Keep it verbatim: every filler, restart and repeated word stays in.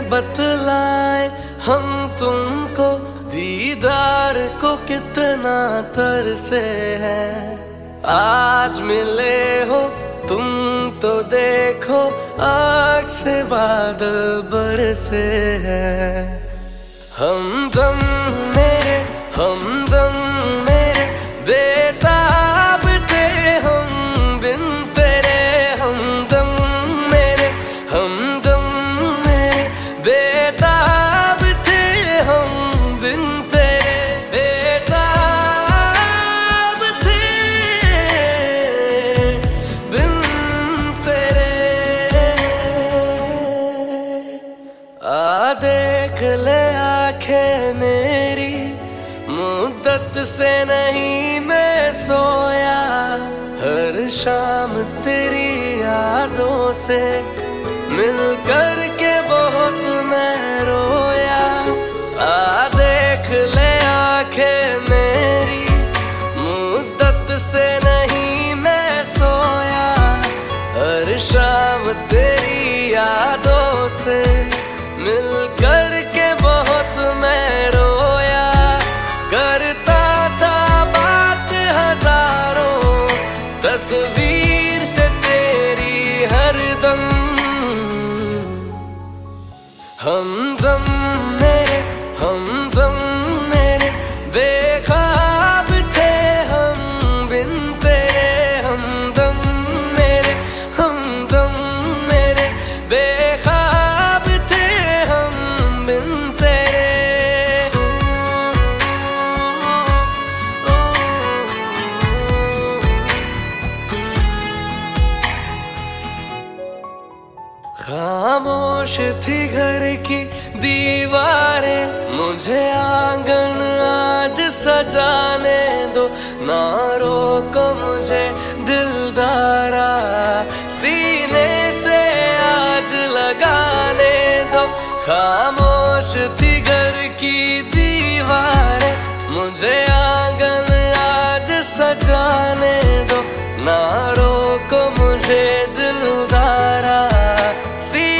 बतलाए हम तुमको, दीदार को कितना तरसे हैं। आज मिले हो तुम तो देखो, आग से बादल बरसे हैं। हमदम मेरे हमदम मेरे बेताब थे हम बिन तेरे, हमदम मेरे हमदम मेरे बेताब थे हम बिन तेरे, बेताब थे बिन तेरे। आ देख ले आंखें मेरी, मुद्दत से नहीं मैं सोया, हर शाम तेरी यादों से मिल कर के बहुत मैं रोया। आ देख ले आंखें मेरी, मुद्दत से नहीं मैं सोया, हर शाम तेरी यादों से मिल कर के बहुत मैं रोया। करता था बात हजारों तस्वीर से तेरी हरदम, हमदम मेरे हमदम मेरे बेख्वाब थे हम बिन तेरे, हमदम मेरे हमदम मेरे बेख्वाब थे हम बिन तेरे। खामोश थी घर की दीवारें, मुझे आंगन आज सजाने दो, ना रोको मुझे दिलदारा, सीने से आज लगाने दो। खामोश थी घर की दीवारें, मुझे आंगन आज सजाने दो, ना रोको मुझे दिलदारा, सी